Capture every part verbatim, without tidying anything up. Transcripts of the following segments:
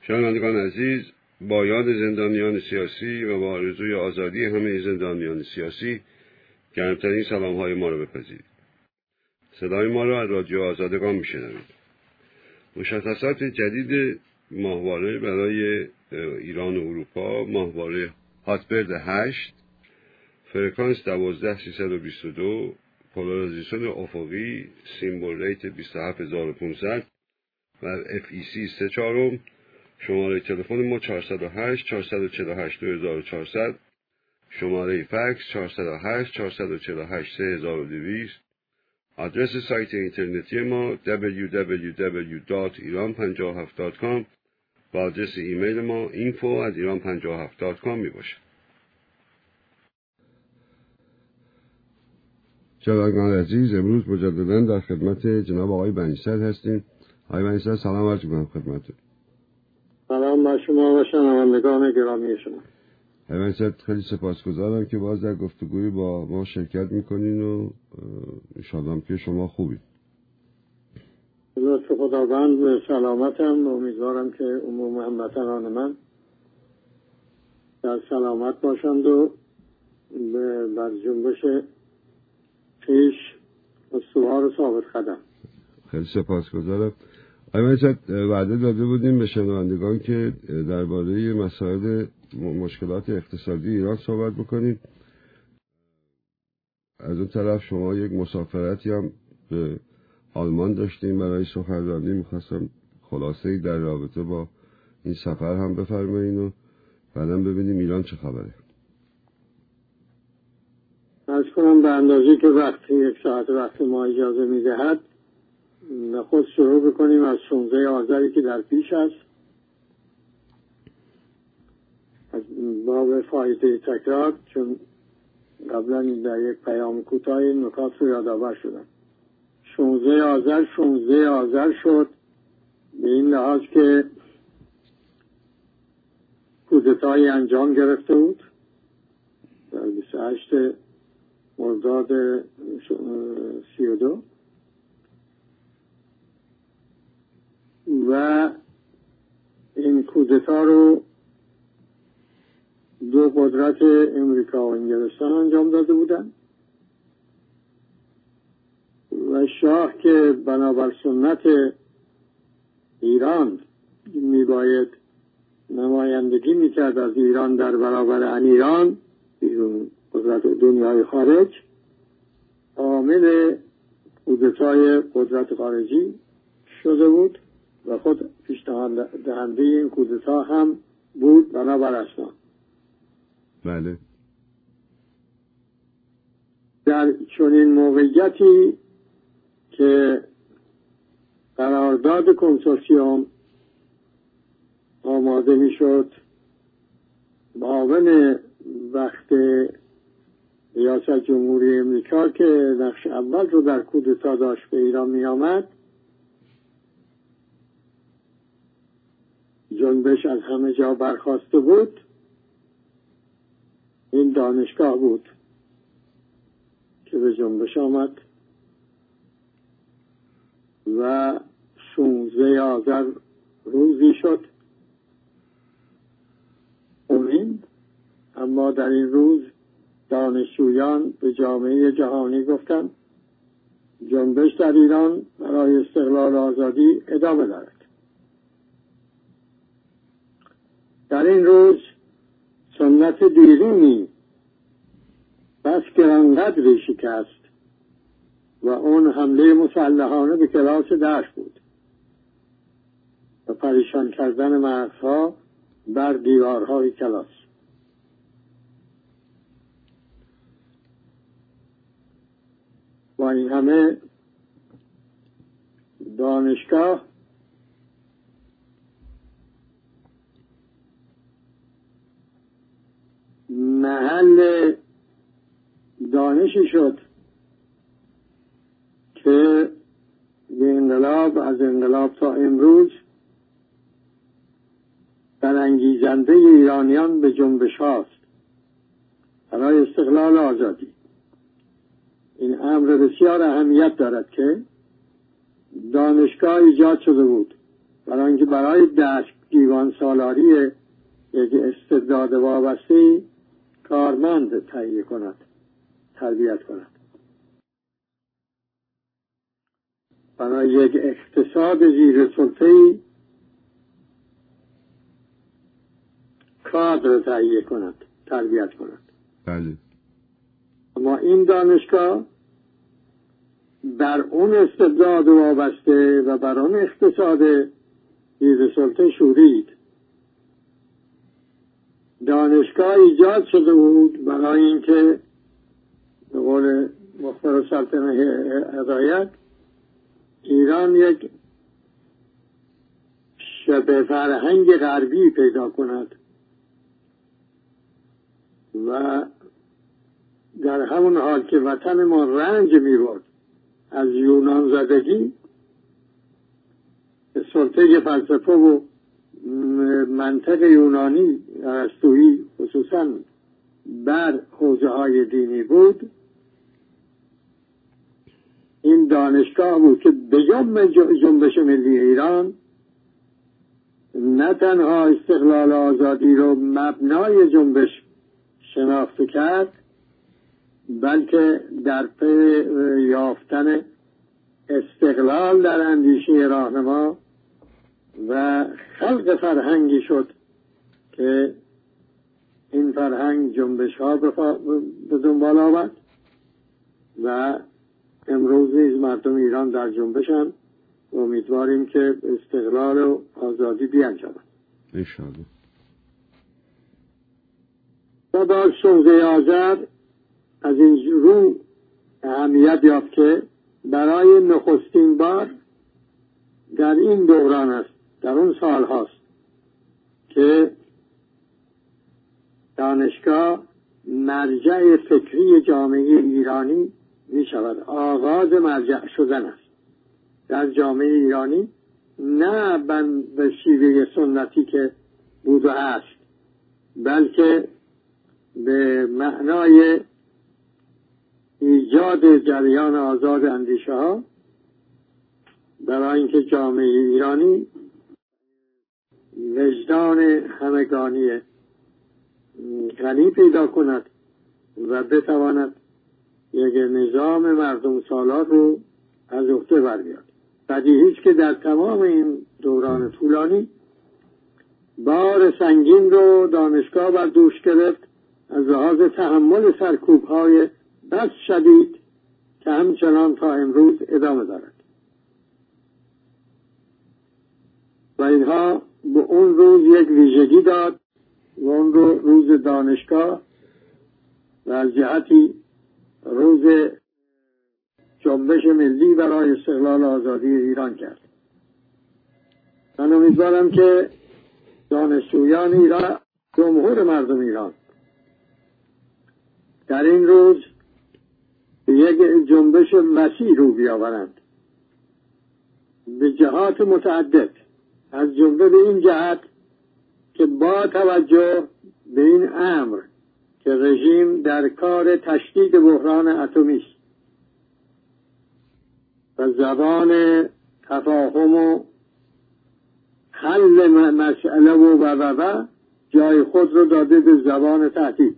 شنوندگان عزیز، با یاد زندانیان سیاسی و با آرزوی آزادی همه زندانیان سیاسی گرمترین سلام‌های ما را بپذیرید. صدای ما را از رادیو آزادگان می‌شنوید. مشخصات جدید ماهواره برای ایران و اروپا: ماهواره هاتبرد هشت، فرکانس دوازده سیصد و بیست و دو، پولارایزیشن افقی، سیمبل ریت بیست و هفت هزار و پانصد و اف ای سی سه چهارم. شماره تلفن ما چهارصد و هشت چهارصد و چهل و هشت دو هزار و چهارصد، شماره فکس چهارصد و هشت چهارصد و چهل و هشت سه هزار و دویست. آدرس سایت اینترنتی ما دبلیو دبلیو دبلیو دات ایران پنجاه و هفت دات کام و آدرس ایمیل ما اینفو ات ایران پنجاه و هفت دات کام می باشه. شنوندگان عزیز، امروز مجددا در خدمت جناب آقای بنی‌صدر هستیم. آقای بنی‌صدر، سلام عرض می‌کنم خدمتتون. سلام بر شما و شنوندگان گرامی شما. آقای بنی‌صدر، خیلی سپاسگزارم که باز در گفتگوی با ما شرکت می‌کنین و انشاءالله که شما خوبید. لطف خداوند به سلامتم. امیدوارم که عموم هموطنان من در سلامت باشند و بر جنبش پیش استوار و ثابت قدم. خیلی سپاسگزارم. آقای بنی‌صدر، وعده داده بودیم به شنوندگان که درباره مسائل مشکلات اقتصادی ایران صحبت بکنیم. از اون طرف شما یک مسافرتی هم به آلمان داشتیم برای سخنرانی. میخواستم خلاصه‌ای در رابطه با این سفر هم بفرمایین و بعدم ببینیم ایران چه خبره. از کنم به اندازه که وقتی یک ساعت وقت ما اجازه میدهد خود شروع بکنیم از شانزده آذری که در پیش است، از باب فایده تکرار، چون قبلا در یک پیام کوتاه این نکات رو یادآور شدم. شانزده آذر شانزده آذر شد به این لحاظ که کودتایی انجام گرفته بود در بیست و هشت مرداد سی و دو و این کودتا رو دو قدرت امریکا و انگلستان انجام داده بودند و شاه که بنابر سنت ایران میباید نمایندگی میکرد از ایران در برابر ان ایران بیرون قدرت دنیای خارج، عامل کودتای قدرت خارجی شده بود و خود پیشنهاد دهنده این کودتا هم بود بنابر اسناد. بله. در چنین موقعیتی که قرارداد کنسورسیوم آماده می شد، معاون وقت ریاست جمهوری امریکا که نقش اول رو در کودتا داشت به ایران می آمد، جنبش از همه جا برخاسته بود. این دانشگاه بود که به جنبش آمد و شانزده آذر روزی شد امین، اما در این روز دانشجویان به جامعه جهانی گفتند جنبش در ایران برای استقلال و آزادی ادامه دارد. در این روز سنت دیرینی بس گرانقدری شکست و اون حمله مسلحانه به کلاس درس بود و پریشان کردن مغزها بر دیوارهای کلاس. با این همه دانشگاه محل دانشی شد که به انقلاب از انقلاب تا امروز برانگیزنده ایرانیان به جنبش هاست برای استقلال و آزادی. این امر بسیار اهمیت دارد که دانشگاه ایجاد شده بود برای اینکه برای درس دیوان سالاری یک استبداد وابسته کارمند تهیه کند، تربیت کند. برای یک اقتصاد زیر سلطه‌ای کادر تهیه کند، تربیت کند. بله. اما این دانشگاه بر اون استبداد وابسته و بر اون اقتصاد زیر سلطه شورید. دانشگاه ایجاد شده بود برای اینکه به قول مختار سلطنه هدایت ایران یک شبه فرهنگ غربی پیدا کند و در همون حال که وطن ما رنج می‌برد از یونان زدگی، سلطه فلسفه و منطق یونانی ارسطویی خصوصا بر حوزه های دینی بود. این دانشگاه بود که به جنب جنبش ملی ایران نه تنها استقلال آزادی رو مبنای جنبش شناخته کرد، بلکه در پی یافتن استقلال در اندیشه راهنما و خلق فرهنگی شد که این فرهنگ جنبش ها به دنبال آورد و امروز نیز مردم ایران در جنبشند. امیدواریم که استقلال و آزادی بیانجامد انشاءالله. و با شانزده آذر از این رو اهمیت یافت که برای نخستین بار در این دوران است، در اون سال هاست که دانشگاه مرجع فکری جامعه ایرانی می شود. آغاز مرجع شدن است در جامعه ایرانی، نه به شیوه سنتی که بود و هست، بلکه به معنای ایجاد جریان آزاد اندیشه ها برای اینکه جامعه ایرانی وجدان همگانی غنی پیدا کند و بتواند یک نظام مردم سالار رو از عهده بر بیاد. بدیهی است که در تمام این دوران طولانی بار سنگین رو دانشگاه بر دوش گرفت از لحاظ تحمل سرکوب‌های بس شدید که همچنان تا امروز ادامه دارد و اینها به اون روز یک ویژگی داد و اون رو روز دانشگاه و از جهتی روز جنبش ملی برای استقلال آزادی ایران کرد. من امیدوارم که دانشجویان ایران، جمهور مردم ایران در این روز یک جنبش وسیع رو بیاورند به جهات متعدد، از جمله به این جهت که با توجه به این امر که رژیم در کار تشدید بحران اتمی است و زبان تفاهم و حل مسئله و و و جای خود رو داده به زبان تهدید.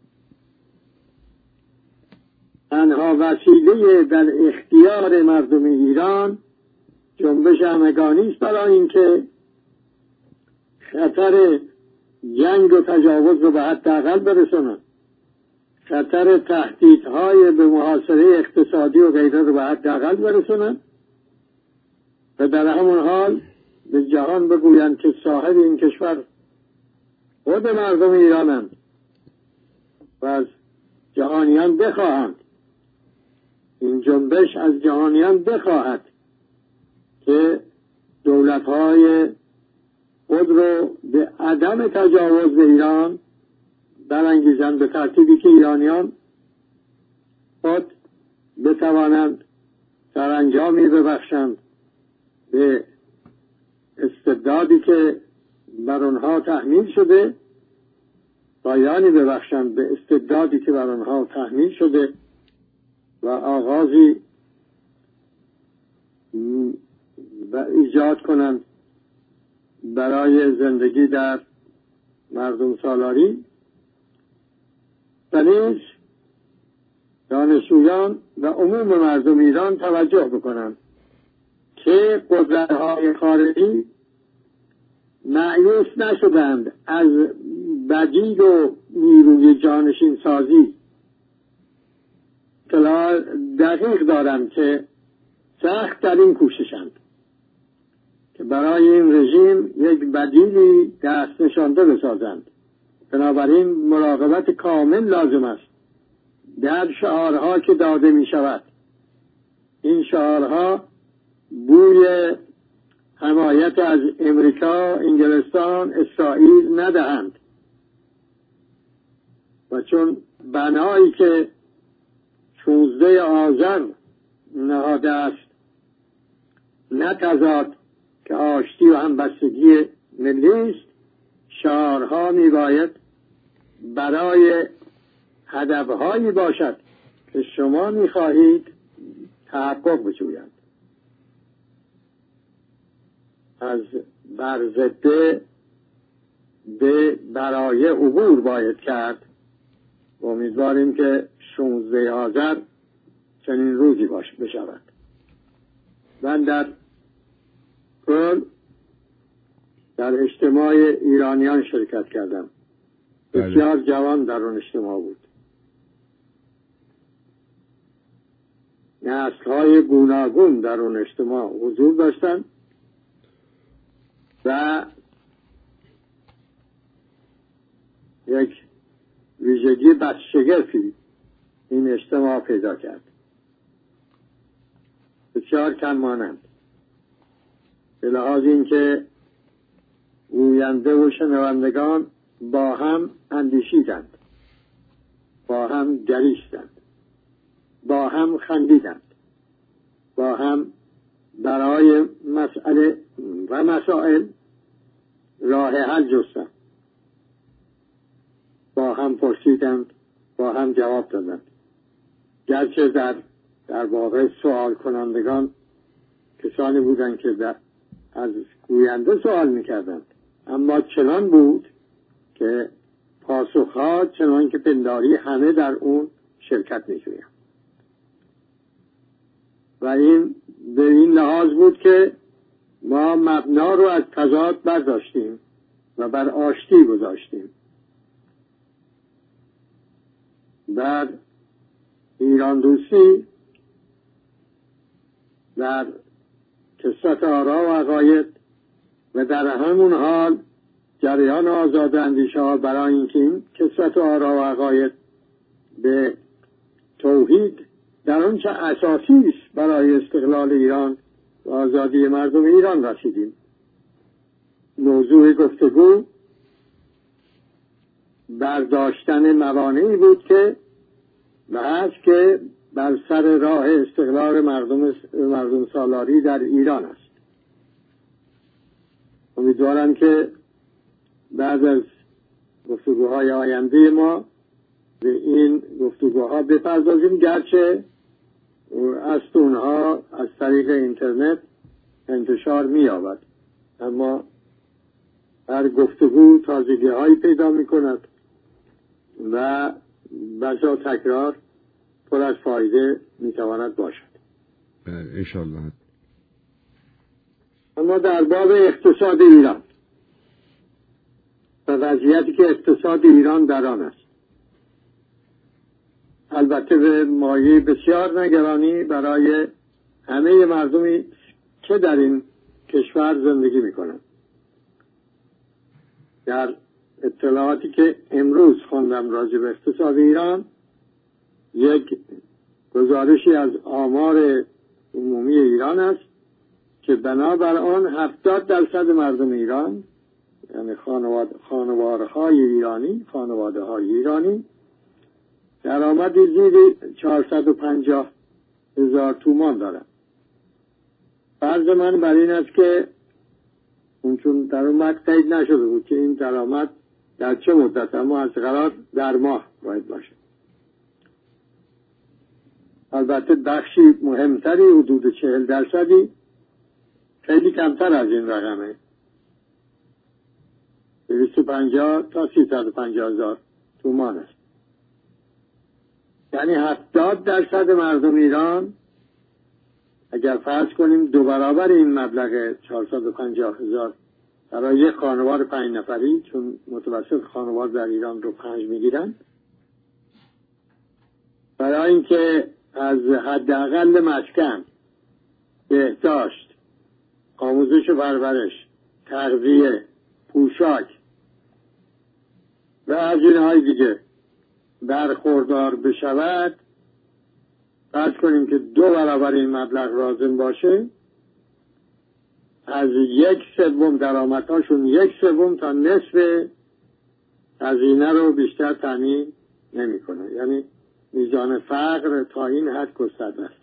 تنها وسیله در اختیار مردم ایران جنبش همگانی است برای اینکه خطر جنگ و تجاوز رو به حداقل برسونن، خطر تهدیدهای به محاصره اقتصادی و غیره رو به حداقل برسونن و در همون حال به جهان بگویند که صاحب این کشور خود مردم ایرانند و از جهانیان بخواهند، این جنبش از جهانیان بخواهد که دولت‌های خود رو به عدم تجاوز به ایران برانگیزند، به ترتیبی که ایرانیان خود بتوانند سرانجامی ببخشند به استبدادی که بر آنها تحمیل شده، پایانی ببخشند به استبدادی که بر آنها تحمیل شده و آغازی و ایجاد کنند برای زندگی در مردم سالاری و نیز دانشجویان و عموم مردم ایران توجه بکنند که قدرت‌های خارجی مایوس نشدند از بدیل و نیروی جانشین سازی. اطلاع دقیق دارند که سخت در این کوششند که برای این رژیم یک بدیلی دست نشانده بسازند. بنابراین مراقبت کامل لازم است در شعارها که داده می شود. این شعارها بوی حمایت از امریکا، انگلستان، اسرائیل ندهند و چون بنایی که شانزده آذر نهاده است نه تضاد که آشتی و همبستگی ملی است، شعارها می باید برای هدفهایی باشد که شما می خواهید تحقق بجویند. از برزده به برای عبور باید کرد. امیدواریم که شانزده آذر چنین روزی باش بشود. من در کل در اجتماع ایرانیان شرکت کردم. بسیار جوان در اون اجتماع بود. نسل‌های گوناگون در اون اجتماع حضور داشتند و یک ویژگی بسشگرفی این اجتماع پیدا کرد. بسیار کم مانند به لحاظ اینکه گوینده و شنوندگان با هم اندیشیدند، با هم گریستند، با هم خندیدند، با هم برای مسئله و مسائل راه حل جستند، با هم پرسیدند، با هم جواب دادند. گرچه در در واقع سوال کنندگان کسانی بودند که در از گوینده سوال میکردند، اما چنان بود که پاسخها چنان که پنداری همه در اون شرکت می‌جویند. و این به این لحاظ بود که ما مبنا رو از تضاد برداشتیم و بر آشتی گذاشتیم. در ایران دوستی در کثرت آرا و عقاید و در همون حال جریان آزاد اندیشه ها برای اینکه این کثرت آرا و عقاید به توحید در آنچه اساسی است برای استقلال ایران و آزادی مردم ایران رسیدیم. موضوع گفتگو برداشتن موانعی بود که بحث که بر سر راه استقلال مردم مردم سالاری در ایران است. امیدوارم که بعد از گفتگوهای آینده ما به این گفتگوها بپردازیم، گرچه است اونها از طریق اینترنت انتشار می‌یابد، اما هر گفتگو تازگی هایی پیدا می کند و بجا تکرار پر از فایده می تواند باشد. انشالله. اما در باب اقتصاد ایران و وضعیتی که اقتصاد ایران در آن است، البته به مایه بسیار نگرانی برای همه مردمی که در این کشور زندگی می کنند. در اطلاعاتی که امروز خوندم راجع به اقتصاد ایران، یک گزارشی از آمار عمومی ایران است که بنابر آن هفتاد درصد مردم ایران، یعنی خانوارهای ایرانی، خانواده های ایرانی، درآمدی زیر چهارصد و پنجاه هزار تومان دارند. فرض من بر این است که اون چون در اون مد قید نشده بود که این درآمد در چه مدت، اما از قرار در ماه باید باشه. البته بخشی مهمتری حدود چهل درصدی خیلی کمتر از این رقمه دویست و پنجاه تا سیصد و پنجاه هزار تومان است. یعنی هفتاد درصد مردم ایران اگر فرض کنیم دو برابر این مبلغ چهارصد و پنجاه هزار برای یک خانوار پنج نفری، چون متوسط خانوار در ایران رو پنج میگیرن، برای اینکه از حداقل مسکن، بهداشت، آموزش و پرورش، تغذیه، پوشاک و هزینه‌های دیگه برخوردار بشود، فرض کنیم که دو برابر این مبلغ لازم باشه، از یک سوم درآمدهاشون یک سوم تا نصف هزینه رو بیشتر تامین نمی‌کنه. یعنی میزان فقر تا این حد گسترده است.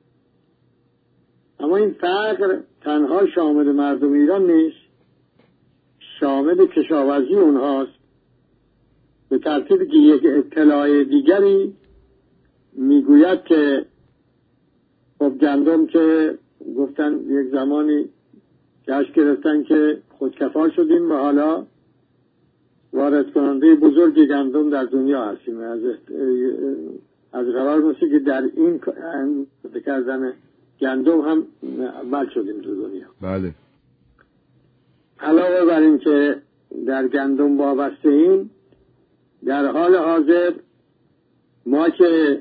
اما این فقر تنها شامل مردم ایران نیست، شامل کشاورزی اونهاست، به ترتیبی که یک اطلاع دیگری میگوید که خب گندم که گفتن یک زمانی جشن گرفتن که خودکفا شدیم و حالا وارد کننده بزرگ گندم در دنیا هستیم. از از قرار میشه که در این کردن گندم هم اول شدیم تو دنیا. بله. علاوه بر این که در گندم وابسته ایم، در حال حاضر ما که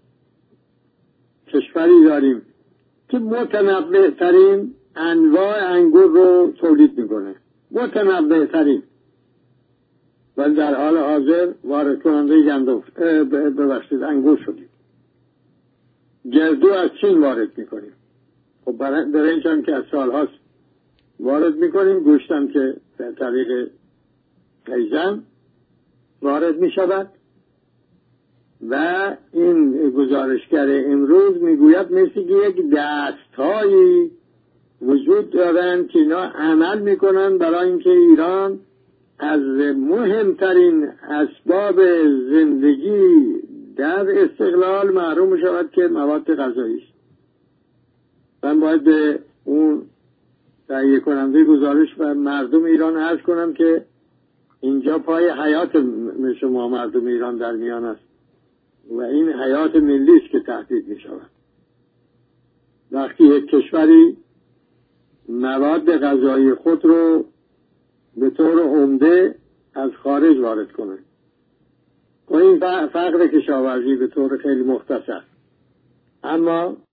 کشوری داریم که متنوع ترین انواع انگور رو تولید میکنه، متنوع ترین، ولی در حال حاضر وارد کننده گندم ببخشید انگور شدیم. گردو از چین وارد میکنیم. خب برنج هم که از سال هاست وارد میکنیم، گوشتم که در طریق خیزن وارد میشود و این گزارشگر امروز میگوید مثل که یک دستهایی وجود دارن که اینا عمل میکنن برای اینکه ایران از مهمترین اسباب زندگی در استقلال محروم شود که مواد غذایی است. من باید به اون تهیه کننده گزارش و مردم ایران عرض کنم که اینجا پای حیات شما مردم ایران در میان است و این حیات ملی است که تهدید می شود. وقتی یک کشوری مواد غذایی خود رو به طور عمده از خارج وارد کنه و این فقر کشاورزی به طور خیلی مختصر، اما